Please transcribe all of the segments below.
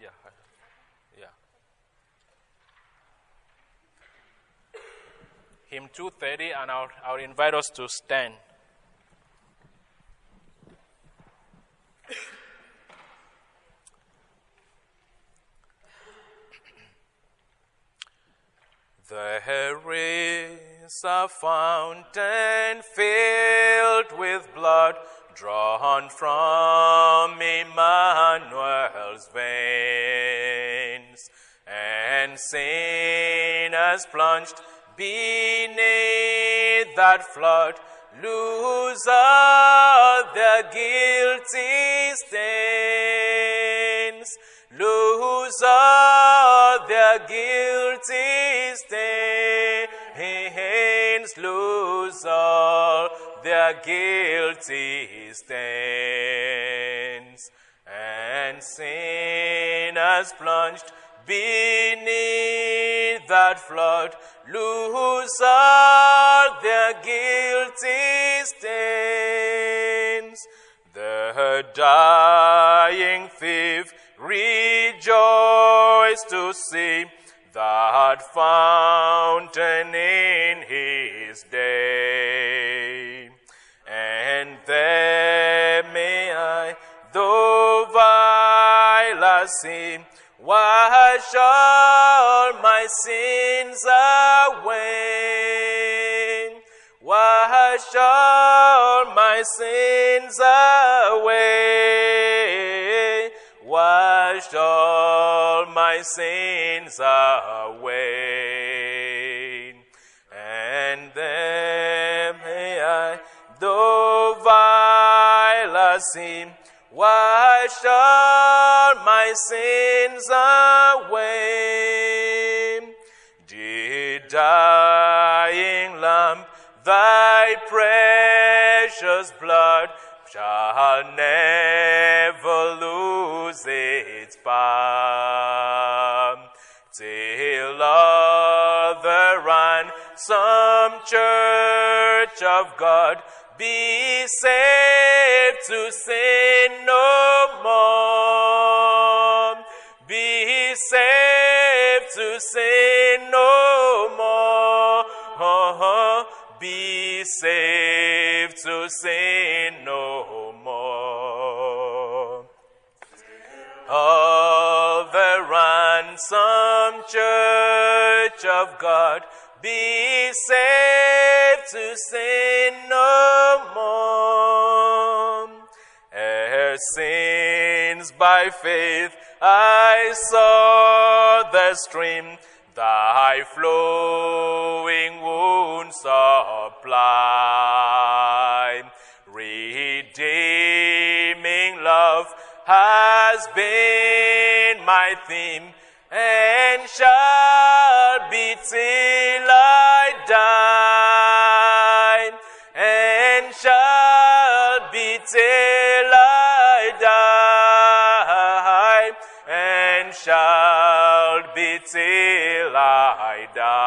Yeah. Yeah. Hymn 230, and I'll invite us to stand. There is a fountain filled with blood, drawn from Emmanuel's veins, and sinners plunged beneath that flood lose all their guilty stains, lose all their guilty stains, lose all their guilty stains, and sinners plunged beneath that flood lose all their guilty stains. The dying thief rejoiced to see that fountain in his day. And there may I, though vile as sin, wash all my sins away. Wash all my sins away. Wash all my sins away. And then may I, though vile as sin, wash all my sins away. Dear dying Lamb, thy precious blood shall never lose its balm, till all the ransomed church of God be saved to sin no more. Be saved to sin no more. Be saved to sin no more. All the ransomed church of God be saved to sin no more. Ere since by faith I saw the stream, thy flowing wounds supply. Redeeming love has been my theme, and shall be till I die, and shall be till I die, and shall be till I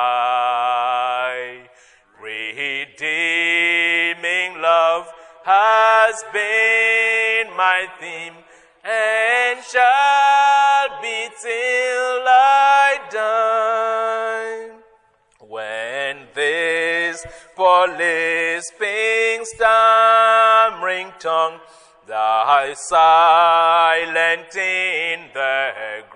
die. Redeeming love has been my theme, and shall be till I die. When this poor lisping, stammering tongue lies silent in the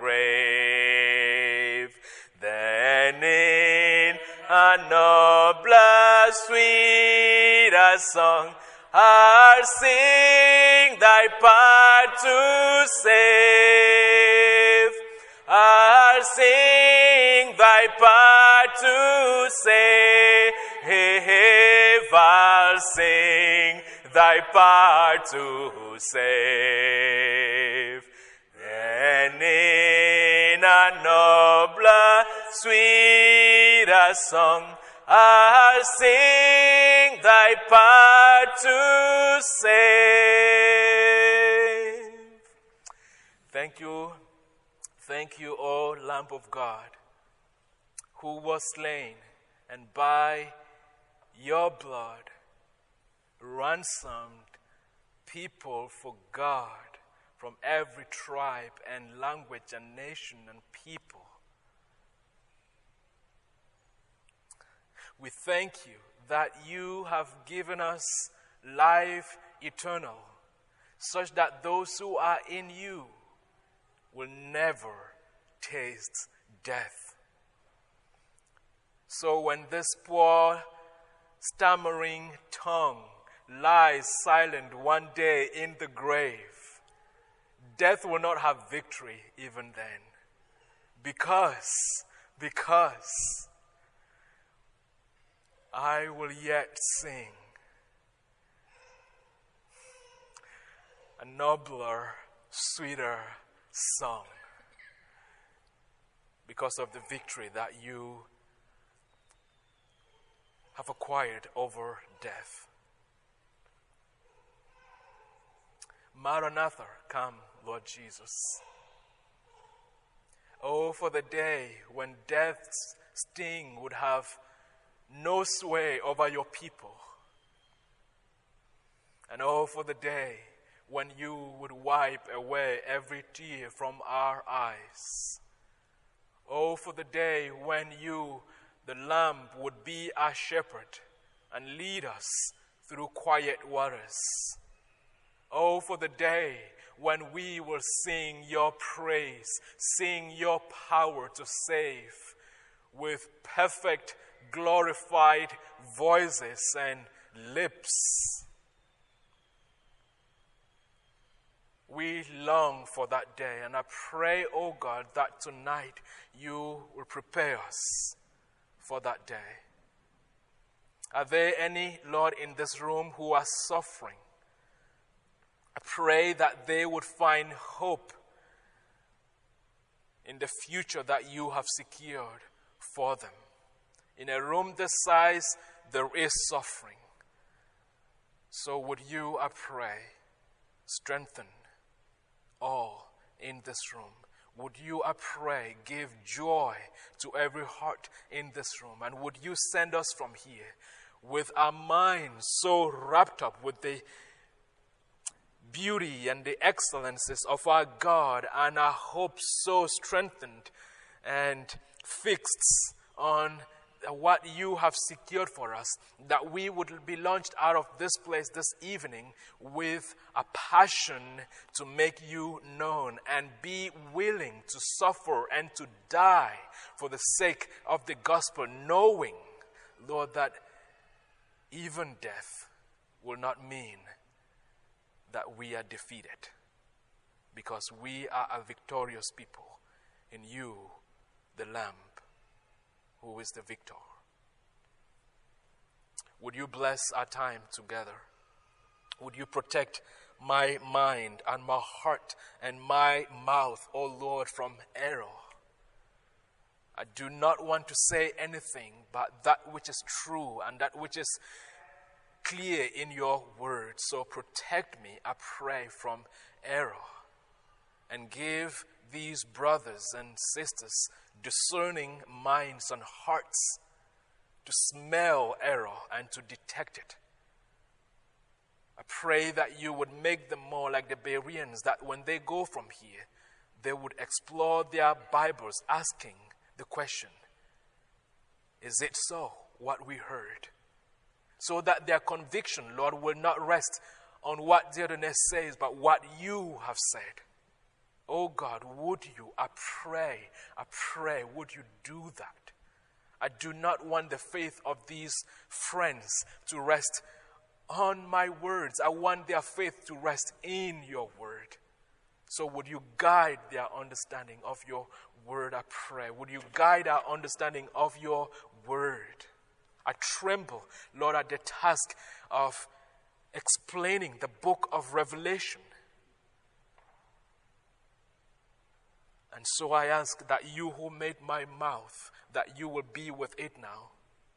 grave, then in a nobler, sweeter song I'll sing thy part to save. I'll sing thy part to save. I'll sing thy part to save. And in a nobler, sweeter song I'll sing thy part to save. Thank you, O Lamb of God, who was slain, and by your blood ransomed people for God, from every tribe and language and nation and people. We thank you that you have given us life eternal, such that those who are in you will never taste death. So when this poor, stammering tongue lies silent one day in the grave, death will not have victory even then. Because I will yet sing a nobler, sweeter song because of the victory that you have acquired over death. Maranatha, come, Lord Jesus. Oh, for the day when death's sting would have no sway over your people. And oh, for the day when you would wipe away every tear from our eyes. Oh, for the day when you, the Lamb, would be our shepherd and lead us through quiet waters. Oh, for the day when we will sing your praise, sing your power to save with perfect, glorified voices and lips. We long for that day, and I pray, oh God, that tonight you will prepare us for that day. Are there any, Lord, in this room who are suffering? I pray that they would find hope in the future that you have secured for them. In a room this size, there is suffering. So would you, I pray, strengthen all in this room. Would you, I pray, give joy to every heart in this room. And would you send us from here with our minds so wrapped up with the beauty and the excellences of our God, and our hope so strengthened and fixed on what you have secured for us, that we would be launched out of this place this evening with a passion to make you known and be willing to suffer and to die for the sake of the gospel, knowing, Lord, that even death will not mean that we are defeated, because we are a victorious people in you, the Lamb, who is the victor. Would you bless our time together? Would you protect my mind and my heart and my mouth, O Lord, from error? I do not want to say anything but that which is true and that which is clear in your word. So protect me, I pray, from error, and give these brothers and sisters discerning minds and hearts to smell error and to detect it. I pray that you would make them more like the Bereans, that when they go from here, they would explore their Bibles asking the question, is it so, what we heard? So that their conviction, Lord, will not rest on what the other says, but what you have said. Oh God, would you, I pray, would you do that? I do not want the faith of these friends to rest on my words. I want their faith to rest in your word. So would you guide their understanding of your word, I pray. Would you guide our understanding of your word? I tremble, Lord, at the task of explaining the book of Revelation. And so I ask that you who made my mouth, that you will be with it now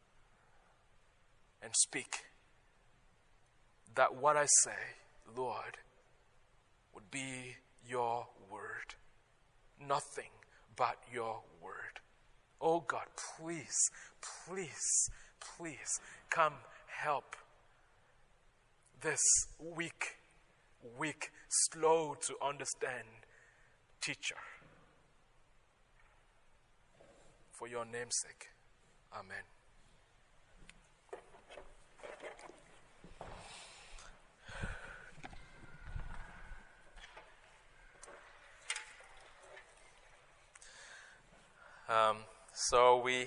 and speak. That what I say, Lord, would be your word. Nothing but your word. Oh God, please, please, please come help this weak weak, slow to understand teacher. For your name's sake. Amen. So we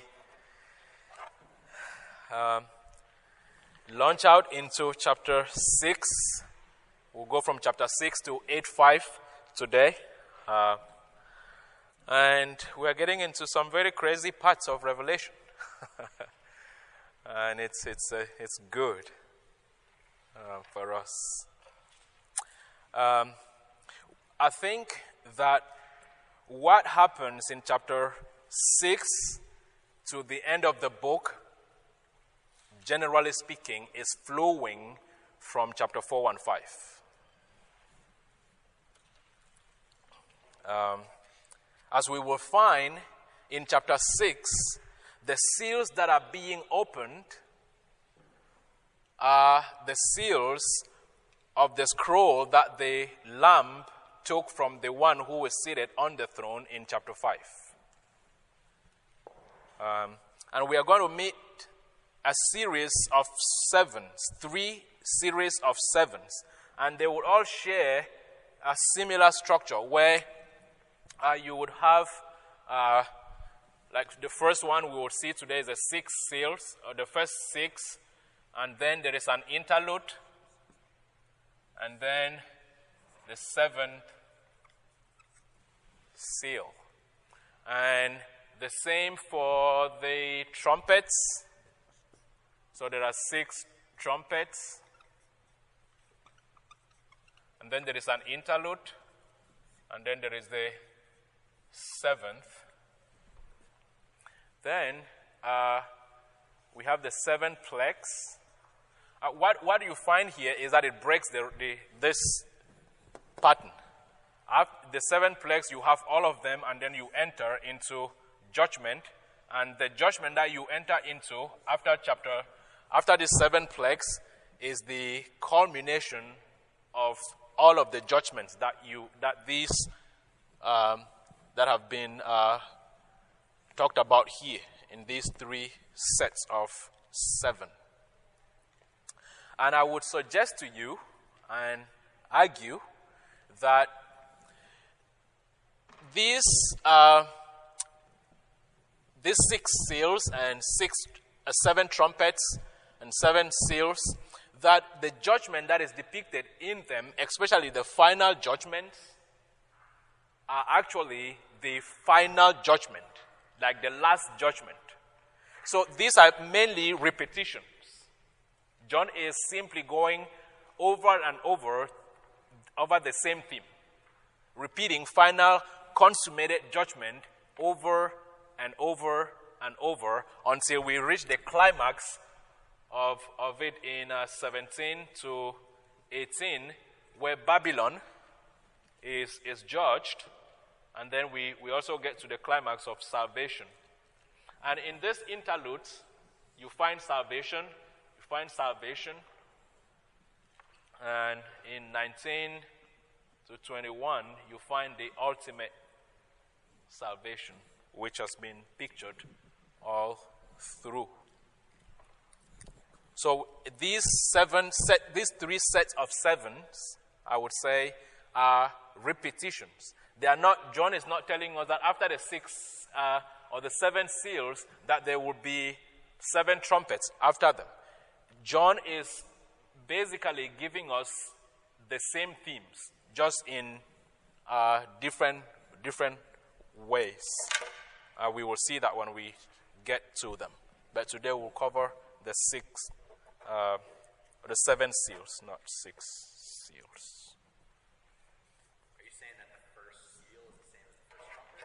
launch out into chapter 6. We'll go from chapter 6 to 8:5 today. And we are getting into some very crazy parts of Revelation. And it's good for us. I think that what happens in chapter 6 to the end of the book, generally speaking, is flowing from chapter 4 and 5. As we will find in chapter 6, the seals that are being opened are the seals of the scroll that the Lamb took from the one who was seated on the throne in chapter 5. And we are going to meet a series of sevens, 3 series of sevens. And they will all share a similar structure where you would have, like the first one we will see today is the 6 seals, or the first 6, and then there is an interlude, and then the 7th seal. And the same for the trumpets. So there are 6 trumpets, and then there is an interlude, and then there is the 7th. Then we have the 7 plagues. What you find here is that it breaks this pattern. After the 7 plagues, you have all of them, and then you enter into judgment. And the judgment that you enter into after the 7 plagues is the culmination of all of the judgments that have been talked about here in these 3 sets of 7. And I would suggest to you and argue that these 6 seals and 7 trumpets and 7 seals, that the judgment that is depicted in them, especially the final judgment, are actually the final judgment, like the last judgment. So these are mainly repetitions. John is simply going over and over the same theme, repeating final consummated judgment over and over and over until we reach the climax of it in 17 to 18, where Babylon is judged, and then we also get to the climax of salvation. And in this interlude, you find salvation, and in 19 to 21, you find the ultimate salvation, which has been pictured all through. So these 3 sets of 7s, I would say, are repetitions. They are not. John is not telling us that after the 6 or the 7 seals that there will be 7 trumpets after them. John is basically giving us the same themes, just in different ways. We will see that when we get to them. But today we'll cover the 7 seals, not 6 seals. Are you saying that the first seal is the same as the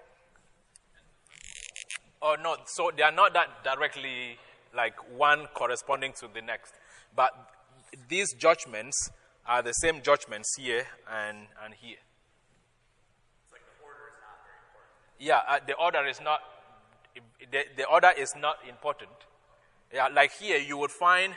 first trumpet? Oh, no. So they are not that directly like one corresponding to the next. But these judgments are the same judgments here and here. It's like the order is not very important. Yeah, the order is not. The order is not important. Yeah, like here you would find